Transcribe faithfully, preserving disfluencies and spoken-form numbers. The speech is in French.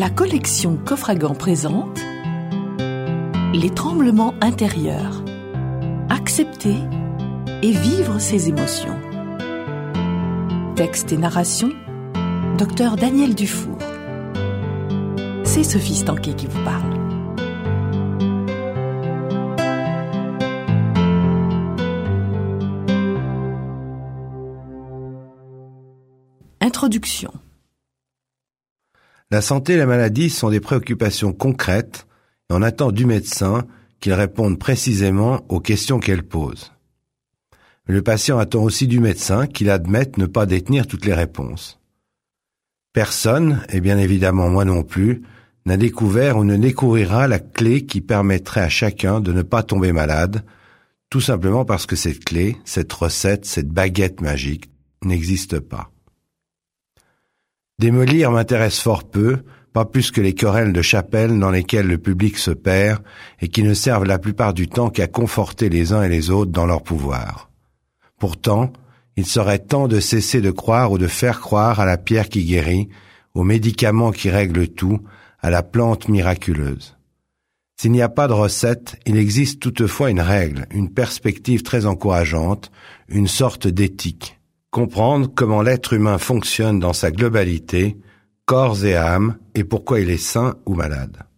La collection Coffre-à-Gants présente Les tremblements intérieurs. Accepter et vivre ses émotions. Texte et narration, docteur Daniel Dufour. C'est Sophie Stanquet qui vous parle. Introduction. La santé et la maladie sont des préoccupations concrètes et on attend du médecin qu'il réponde précisément aux questions qu'elle pose. Mais le patient attend aussi du médecin qu'il admette ne pas détenir toutes les réponses. Personne, et bien évidemment moi non plus, n'a découvert ou ne découvrira la clé qui permettrait à chacun de ne pas tomber malade, tout simplement parce que cette clé, cette recette, cette baguette magique n'existe pas. Démolir m'intéresse fort peu, pas plus que les querelles de chapelle dans lesquelles le public se perd et qui ne servent la plupart du temps qu'à conforter les uns et les autres dans leur pouvoir. Pourtant, il serait temps de cesser de croire ou de faire croire à la pierre qui guérit, aux médicaments qui règlent tout, à la plante miraculeuse. S'il n'y a pas de recette, il existe toutefois une règle, une perspective très encourageante, une sorte d'éthique. Comprendre comment l'être humain fonctionne dans sa globalité, corps et âme, et pourquoi il est sain ou malade.